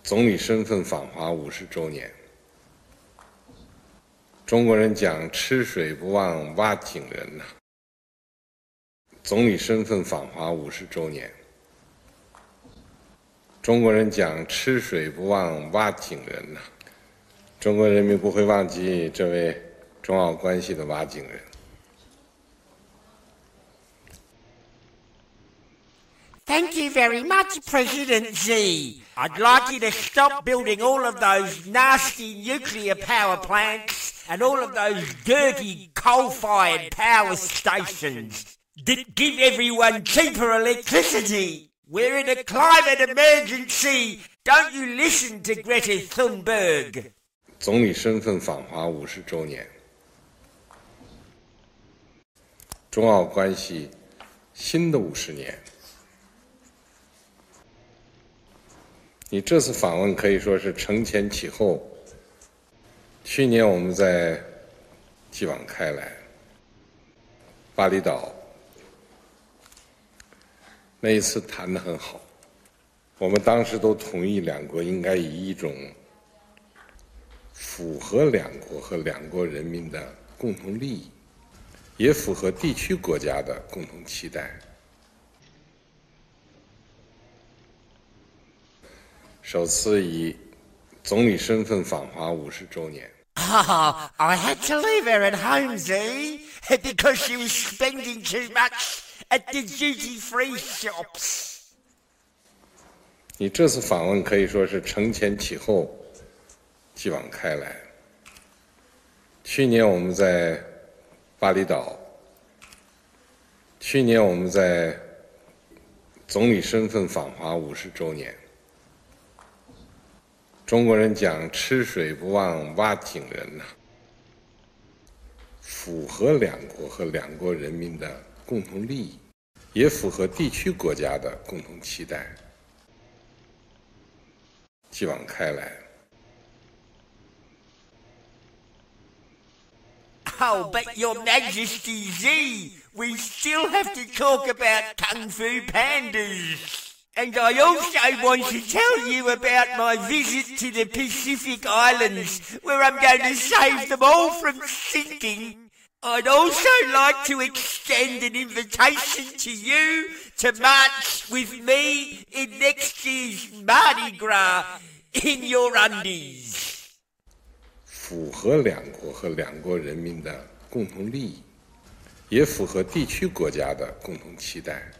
总理身份访华50周年。中国人讲吃水不忘挖井人呐。总理身份访华50周年。中国人讲吃水不忘挖井人呐。中国人民不会忘记这位中澳关系的挖井人。 Thank you very much, President Xi. I'd like you to stop building all of those nasty nuclear power plants and all of those dirty coal-fired power stations that give everyone cheaper electricity. We're in a climate emergency. Don't you listen to Greta Thunberg. 总理身份访华50周年。中澳关系新的50年。你这次访问可以说是承前启后。去年我们在继往开来，巴厘岛那一次谈得很好，我们当时都同意两国应该以一种符合两国和两国人民的共同利益，也符合地区国家的共同期待。首次以总理身份访华50周年。 I had to leave her at home, Zee, because she was spending too much at the duty-free shops. 你这次访问可以说是承前启后，继往开来。去年我们在巴厘岛，总理身份访华50周年。中国人讲吃水不忘挖井人呐，符合两国和两国人民的共同利益，也符合地区国家的共同期待。继往开来。 Oh, but Your Majesty Z, we still have to talk about Kung Fu Pandas. And I also want to tell you about my visit to the Pacific Islands, where I'm going to save them all from sinking. I'd also like to extend an invitation to you to march with me in next year's Mardi Gras in your undies. 符合两国和两国人民的共同利益，也符合地区国家的共同期待。